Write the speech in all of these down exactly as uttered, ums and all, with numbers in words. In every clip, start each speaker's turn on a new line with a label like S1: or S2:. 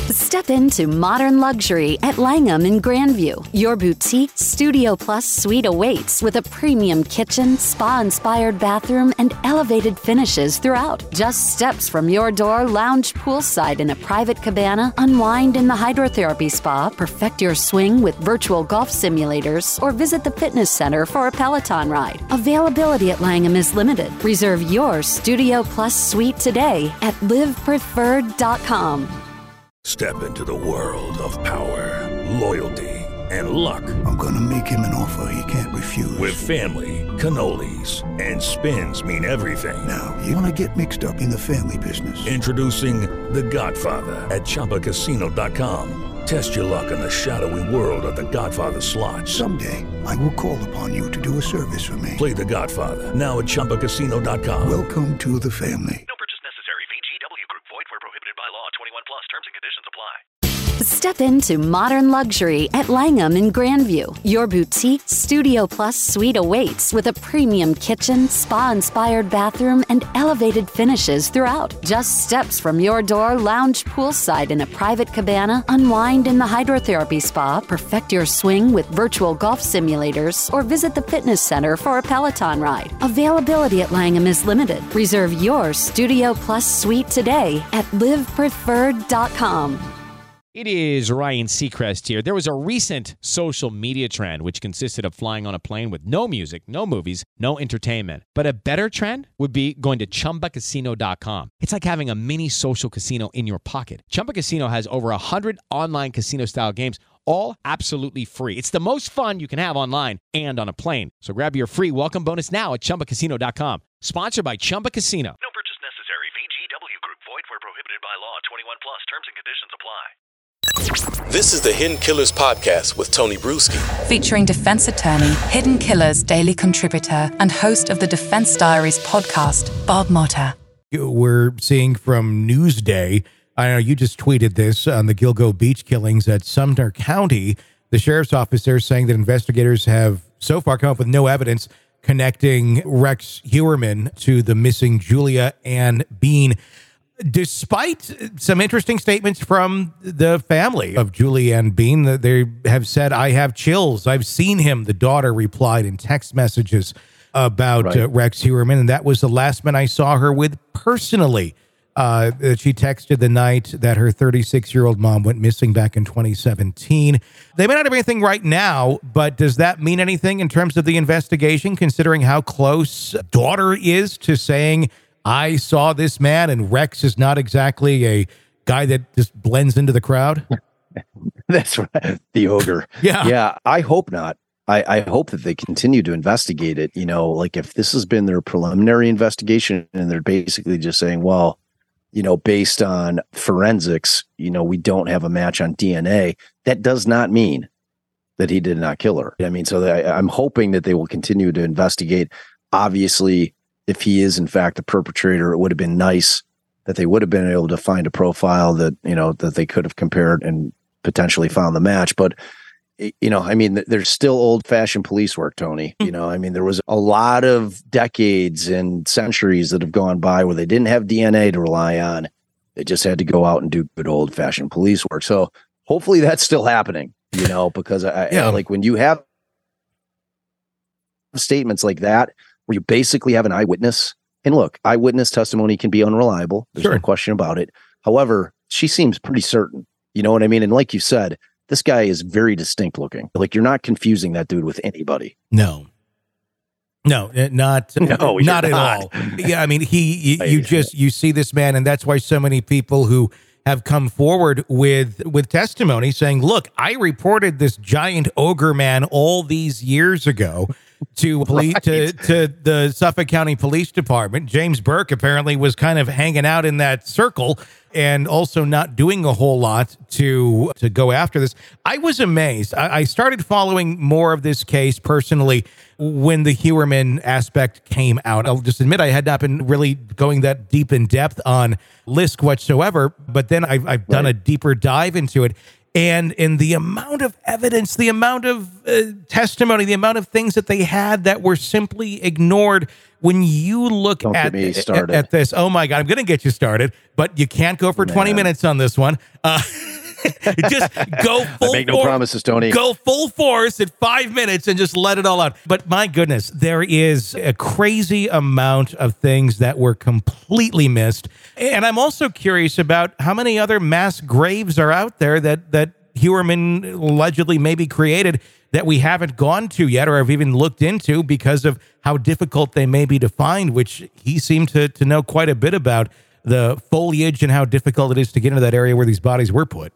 S1: Step into modern luxury at Langham in Grandview. Your boutique Studio Plus suite awaits with a premium kitchen, spa-inspired bathroom, and elevated finishes throughout. Just steps from your door, lounge poolside in a private cabana, unwind in the hydrotherapy spa, perfect your swing with virtual golf simulators, or visit the fitness center for a Peloton ride. Availability at Langham is limited. Reserve your Studio Plus suite today at live preferred dot com.
S2: Step into the world of power, loyalty, and luck.
S3: I'm gonna make him an offer he can't refuse.
S2: With family, cannolis, and spins mean everything.
S3: Now, you wanna get mixed up in the family business.
S2: Introducing The Godfather at Chumba Casino dot com. Test your luck in the shadowy world of The Godfather slot.
S3: Someday, I will call upon you to do a service for me.
S2: Play The Godfather, now at Chumba Casino dot com.
S3: Welcome to the family.
S4: No purchase necessary. V G W Group. Void where prohibited by law. twenty-one plus. Terms and conditions apply.
S1: Step into modern luxury at Langham in Grandview. Your boutique Studio Plus suite awaits with a premium kitchen, spa-inspired bathroom, and elevated finishes throughout. Just steps from your door, lounge poolside in a private cabana, unwind in the hydrotherapy spa, perfect your swing with virtual golf simulators, or visit the fitness center for a Peloton ride. Availability at Langham is limited. Reserve your Studio Plus suite today at live preferred dot com.
S5: It is Ryan Seacrest here. There was a recent social media trend which consisted of flying on a plane with no music, no movies, no entertainment. But a better trend would be going to Chumba Casino dot com. It's like having a mini social casino in your pocket. Chumba Casino has over one hundred online casino-style games, all absolutely free. It's the most fun you can have online and on a plane. So grab your free welcome bonus now at Chumba Casino dot com. Sponsored by Chumba Casino.
S4: No purchase necessary. V G W Group. Void where prohibited by law. twenty-one plus. Terms and conditions apply.
S6: This is the Hidden Killers podcast with Tony Bruschi.
S7: Featuring defense attorney, Hidden Killers daily contributor, and host of the Defense Diaries podcast, Bob Motta.
S8: We're seeing from Newsday, I know you just tweeted this on the Gilgo Beach killings at Sumter County. The sheriff's office there saying that investigators have so far come up with no evidence connecting Rex Heuermann to the missing Julia Ann Bean, despite some interesting statements from the family of Julia Ann Bean. They have said, I have chills. I've seen him, the daughter replied in text messages about right. uh, Rex Heuermann, and that was the last man I saw her with personally. Uh, she texted the night that her thirty-six-year-old mom went missing back in twenty seventeen. They may not have anything right now, but does that mean anything in terms of the investigation, considering how close daughter is to saying, I saw this man, and Rex is not exactly a guy that just blends into the crowd?
S9: That's right. The ogre.
S8: Yeah.
S9: Yeah. I hope not. I, I hope that they continue to investigate it. You know, like if this has been their preliminary investigation and they're basically just saying, well, you know, based on forensics, you know, we don't have a match on D N A. That does not mean that he did not kill her. I mean, so that I, I'm hoping that they will continue to investigate. Obviously, if he is in fact the perpetrator, it would have been nice that they would have been able to find a profile that, you know, that they could have compared and potentially found the match. But, you know, I mean, there's still old fashioned police work, Tony. You know, I mean, there was a lot of decades and centuries that have gone by where they didn't have D N A to rely on. They just had to go out and do good old fashioned police work. So hopefully that's still happening, you know, because I, yeah. I like when you have statements like that, where you basically have an eyewitness. And look, eyewitness testimony can be unreliable. There's
S8: sure.
S9: no question about it. However, she seems pretty certain. You know what I mean? And like you said, this guy is very distinct looking. Like you're not confusing that dude with anybody.
S8: No. No, not
S9: no,
S8: not at
S9: not.
S8: all. Yeah, I mean, he you, you just you see this man, and that's why so many people who have come forward with with testimony saying, "Look, I reported this giant ogre man all these years ago." To, police, right. to to the Suffolk County Police Department. James Burke apparently was kind of hanging out in that circle and also not doing a whole lot to to go after this. I was amazed. I, I started following more of this case personally when the Heuermann aspect came out. I'll just admit I had not been really going that deep in depth on Lisk whatsoever, but then I've, I've done right. a deeper dive into it. And in the amount of evidence, the amount of uh, testimony, the amount of things that they had that were simply ignored. When you look
S9: Don't
S8: at,
S9: get me
S8: at,
S9: started.
S8: at this, oh my God, I'm going to get you started, but you can't go for twenty
S9: Man.
S8: minutes on this one. Uh, Just go full
S9: I make no
S8: force,
S9: promises, Tony.
S8: Go full force at five minutes and just let it all out. But my goodness, there is a crazy amount of things that were completely missed. And I'm also curious about how many other mass graves are out there that, that Heuermann allegedly maybe created that we haven't gone to yet or have even looked into because of how difficult they may be to find, which he seemed to, to know quite a bit about the foliage and how difficult it is to get into that area where these bodies were put.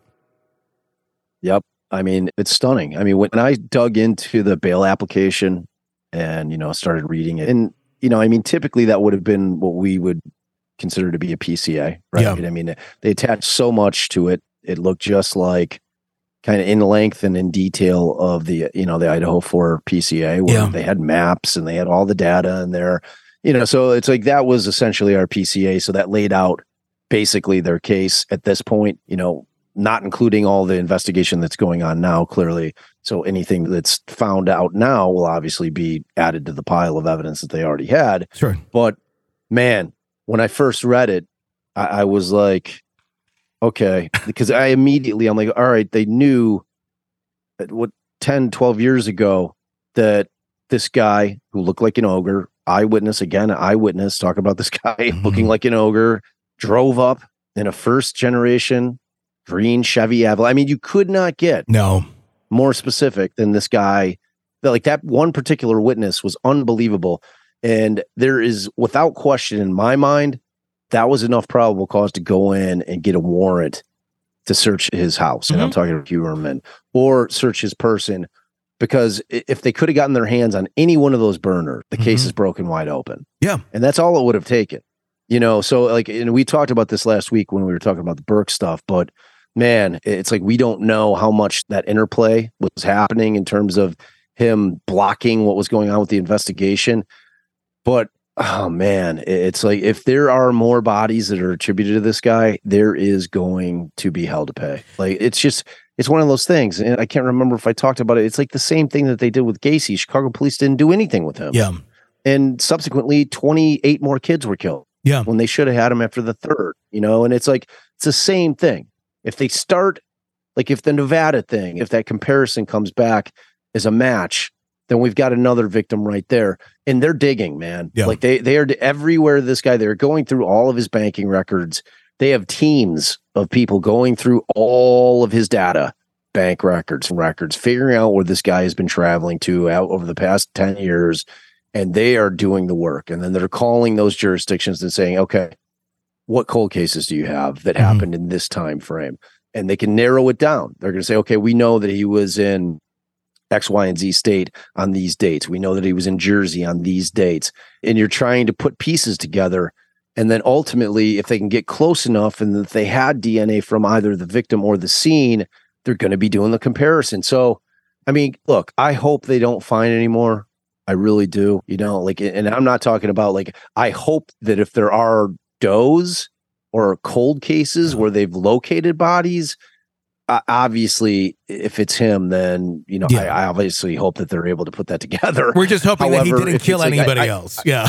S9: Yep. I mean, it's stunning. I mean, when I dug into the bail application and, you know, started reading it, and, you know, I mean, typically that would have been what we would consider to be a P C A, right?
S8: Yeah.
S9: I mean, they attached so much to it. It looked just like kind of in length and in detail of the, you know, the Idaho four P C A, where
S8: Yeah.
S9: they had maps and they had all the data in there, you know, so it's like that was essentially our P C A. So that laid out basically their case at this point, you know, not including all the investigation that's going on now, clearly. So anything that's found out now will obviously be added to the pile of evidence that they already had.
S8: Sure.
S9: But man, when I first read it, I, I was like, okay, because I immediately, I'm like, all right, they knew that what ten, twelve years ago that this guy who looked like an ogre, eyewitness, again, eyewitness, talk about this guy
S8: Mm-hmm.
S9: looking like an ogre, drove up in a first generation green Chevy Avalanche. I mean, you could not get
S8: No.
S9: more specific than this guy. Like that one particular witness was unbelievable. And there is, without question in my mind, that was enough probable cause to go in and get a warrant to search his house. And
S8: Mm-hmm.
S9: I'm talking about Heuermann, or search his person, because i- if they could have gotten their hands on any one of those burners, the case
S8: Mhm.
S9: is broken wide open.
S8: Yeah.
S9: And that's all it would have taken, you know? So like, and we talked about this last week when we were talking about the Burke stuff, but man, it's like, we don't know how much that interplay was happening in terms of him blocking what was going on with the investigation. But oh man, it's like, if there are more bodies that are attributed to this guy, there is going to be hell to pay. Like, it's just, it's one of those things. And I can't remember if I talked about it. It's like the same thing that they did with Gacy. Chicago police didn't do anything with him.
S8: Yeah.
S9: And subsequently, twenty-eight more kids were killed.
S8: Yeah.
S9: When they should have had him after the third, you know? And it's like, it's the same thing. If they start, like if the Nevada thing, if that comparison comes back as a match, then we've got another victim right there. And they're digging, man.
S8: Yeah.
S9: Like they they are everywhere. This guy, they're going through all of his banking records. They have teams of people going through all of his data, bank records, records, figuring out where this guy has been traveling to out over the past ten years. And they are doing the work. And then they're calling those jurisdictions and saying, okay, what cold cases do you have that
S8: Mhm.
S9: happened in this time frame? And they can narrow it down. They're going to say, okay, we know that he was in X, Y, and Z state on these dates. We know that he was in Jersey on these dates. And you're trying to put pieces together. And then ultimately, if they can get close enough and if they had D N A from either the victim or the scene, they're going to be doing the comparison. So, I mean, look, I hope they don't find any more. I really do. You know, like, and I'm not talking about like, I hope that if there are does or cold cases where they've located bodies, uh, obviously, if it's him, then, you know,
S8: Yeah.
S9: I, I obviously hope that they're able to put that together.
S8: We're just hoping that he
S9: However,
S8: didn't
S9: if
S8: kill
S9: it's like,
S8: anybody
S9: I- I-
S8: else. Yeah.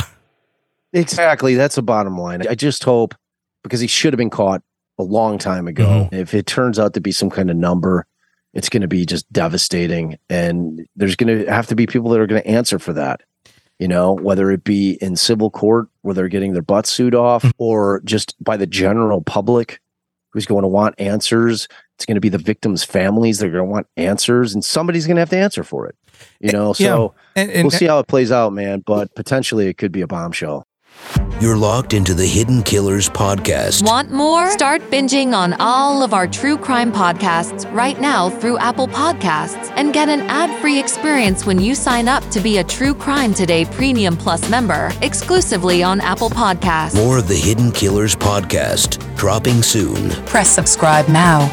S9: Exactly. That's the bottom line. I just hope, because he should have been caught a long time ago.
S8: Mhm.
S9: If it turns out to be some kind of number, it's going to be just devastating. And there's going to have to be people that are going to answer for that, you know, whether it be in civil court where they're getting their butts sued off, or just by the general public who's going to want answers. It's going to be the victims' families that are going to want answers, and somebody's going to have to answer for it, you know? So
S8: And, and
S9: we'll see how it plays out, man. But potentially it could be a bombshell.
S10: You're locked into the Hidden Killers podcast.
S1: Want more? Start binging on all of our true crime podcasts right now through Apple Podcasts and get an ad-free experience when you sign up to be a True Crime Today Premium Plus member exclusively on Apple Podcasts.
S10: More of the Hidden Killers podcast dropping soon.
S7: Press subscribe now.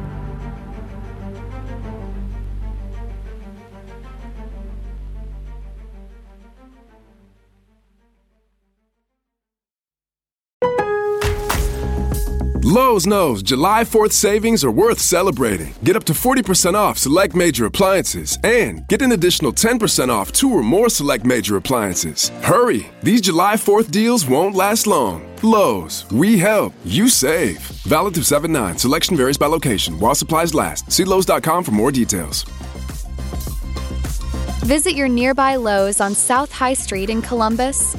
S11: Lowe's knows July fourth savings are worth celebrating. Get up to forty percent off select major appliances and get an additional ten percent off two or more select major appliances. Hurry! These July fourth deals won't last long. Lowe's, we help, you save. Valid through seven nine. Selection varies by location. While supplies last. See Lowe's dot com for more details.
S12: Visit your nearby Lowe's on South High Street in Columbus.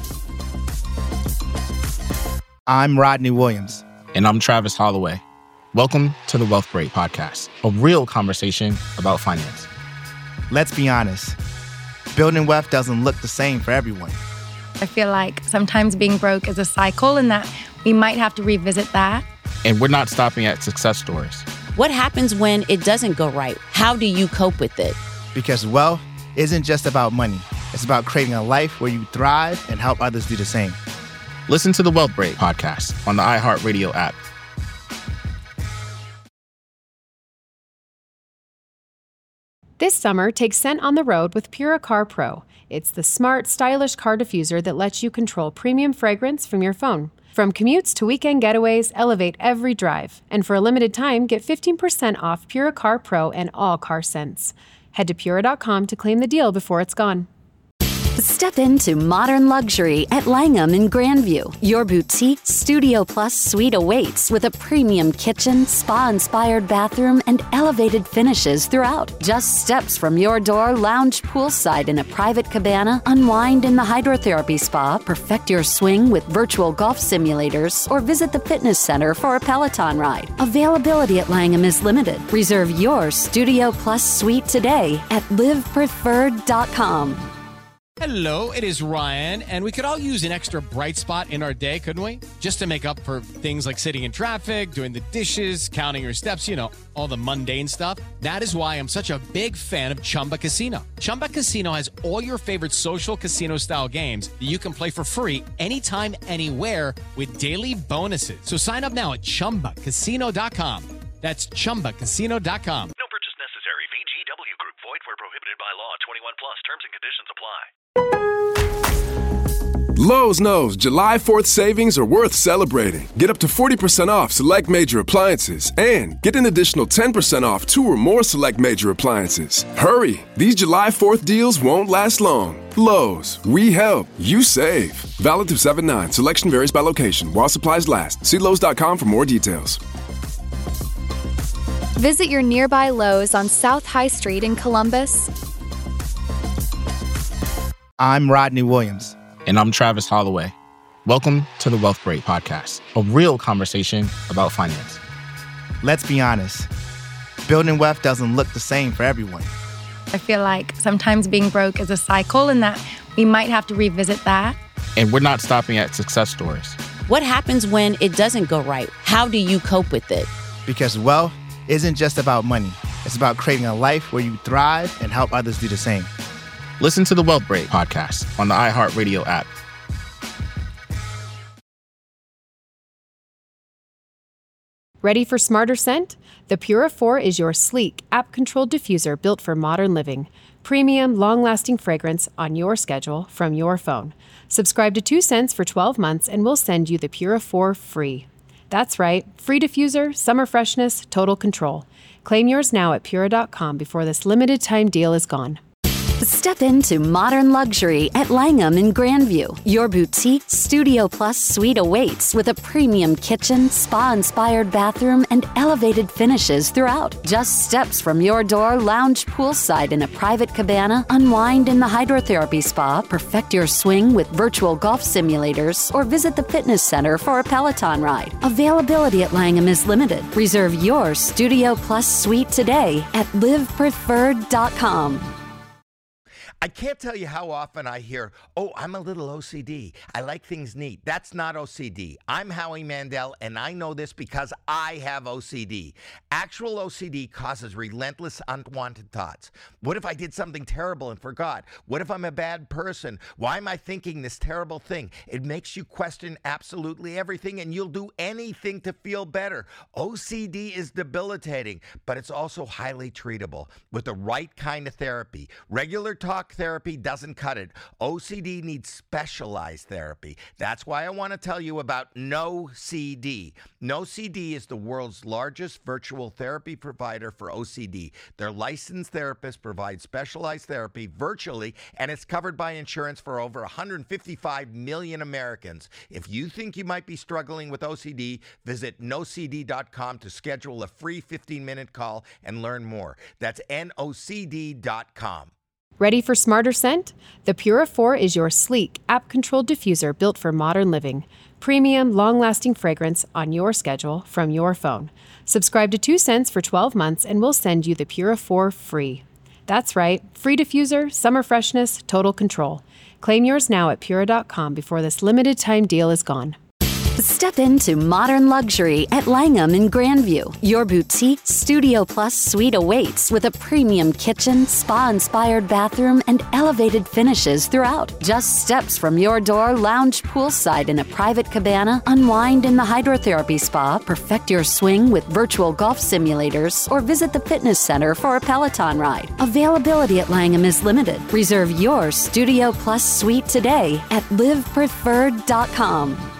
S13: I'm Rodney Williams.
S14: And I'm Travis Holloway. Welcome to the Wealth Break Podcast, a real conversation about finance.
S13: Let's be honest. Building wealth doesn't look the same for everyone.
S15: I feel like sometimes being broke is a cycle and that we might have to revisit that.
S14: And we're not stopping at success stories.
S16: What happens when it doesn't go right? How do you cope with it?
S13: Because wealth isn't just about money. It's about creating a life where you thrive and help others do the same.
S14: Listen to the Wealth Break Podcast on the iHeartRadio app.
S17: This summer, take scent on the road with Puricar Pro. It's the smart, stylish car diffuser that lets you control premium fragrance from your phone. From commutes to weekend getaways, elevate every drive. And for a limited time, get fifteen percent off Puricar Pro and all car scents. Head to Pura dot com to claim the deal before it's gone.
S1: Step into modern luxury at Langham in Grandview. Your boutique Studio Plus suite awaits with a premium kitchen, spa-inspired bathroom, and elevated finishes throughout. Just steps from your door, lounge poolside in a private cabana, unwind in the hydrotherapy spa, perfect your swing with virtual golf simulators, or visit the fitness center for a Peloton ride. Availability at Langham is limited. Reserve your Studio Plus suite today at live preferred dot com.
S5: Hello, it is Ryan, and we could all use an extra bright spot in our day, couldn't we? Just to make up for things like sitting in traffic, doing the dishes, counting your steps, you know, all the mundane stuff. That is why I'm such a big fan of Chumba Casino. Chumba Casino has all your favorite social casino-style games that you can play for free anytime, anywhere with daily bonuses. So sign up now at chumba casino dot com. That's chumba casino dot com.
S4: No purchase necessary. V G W Group. Void where prohibited by law. twenty-one plus. Terms and conditions apply.
S11: Lowe's knows July fourth savings are worth celebrating. Get up to forty percent off select major appliances and get an additional ten percent off two or more select major appliances. Hurry, these July fourth deals won't last long. Lowe's, we help, you save. Valid through seven nine. Selection varies by location. While supplies last. See Lowe's dot com for more details.
S12: Visit your nearby Lowe's on South High Street in Columbus.
S13: I'm Rodney Williams.
S14: And I'm Travis Holloway. Welcome to the Wealth Break Podcast, a real conversation about finance.
S13: Let's be honest. Building wealth doesn't look the same for everyone.
S15: I feel like sometimes being broke is a cycle and that we might have to revisit that.
S14: And we're not stopping at success stories.
S16: What happens when it doesn't go right? How do you cope with it?
S13: Because wealth isn't just about money. It's about creating a life where you thrive and help others do the same.
S14: Listen to the Wealth Break Podcast on the iHeartRadio app.
S17: Ready for smarter scent? The Pura four is your sleek, app-controlled diffuser built for modern living. Premium, long-lasting fragrance on your schedule from your phone. Subscribe to two cents for twelve months and we'll send you the Pura four free. That's right, free diffuser, summer freshness, total control. Claim yours now at Pura dot com before this limited time deal is gone.
S1: Step into modern luxury at Langham in Grandview. Your boutique Studio Plus suite awaits with a premium kitchen, spa-inspired bathroom, and elevated finishes throughout. Just steps from your door, lounge poolside in a private cabana, unwind in the hydrotherapy spa, perfect your swing with virtual golf simulators, or visit the fitness center for a Peloton ride. Availability at Langham is limited. Reserve your Studio Plus suite today at live preferred dot com.
S18: I can't tell you how often I hear, oh, I'm a little O C D. I like things neat. That's not O C D. I'm Howie Mandel, and I know this because I have O C D. Actual O C D causes relentless unwanted thoughts. What if I did something terrible and forgot? What if I'm a bad person? Why am I thinking this terrible thing? It makes you question absolutely everything, and you'll do anything to feel better. O C D is debilitating, but it's also highly treatable with the right kind of therapy. Regular talk talk therapy doesn't cut it. O C D needs specialized therapy. That's why I want to tell you about NoCD. NoCD is the world's largest virtual therapy provider for O C D. Their licensed therapists provide specialized therapy virtually, and it's covered by insurance for over one hundred fifty-five million Americans. If you think you might be struggling with O C D, visit no c d dot com to schedule a free fifteen-minute call and learn more. That's N O C D dot com.
S17: Ready for smarter scent? The Pura four is your sleek, app-controlled diffuser built for modern living. Premium, long-lasting fragrance on your schedule from your phone. Subscribe to two cents for twelve months and we'll send you the Pura four free. That's right, free diffuser, summer freshness, total control. Claim yours now at Pura dot com before this limited time deal is gone.
S1: Step into modern luxury at Langham in Grandview. Your boutique Studio Plus suite awaits with a premium kitchen, spa-inspired bathroom, and elevated finishes throughout. Just steps from your door, lounge poolside in a private cabana, unwind in the hydrotherapy spa, perfect your swing with virtual golf simulators, or visit the fitness center for a Peloton ride. Availability at Langham is limited. Reserve your Studio Plus suite today at live preferred dot com.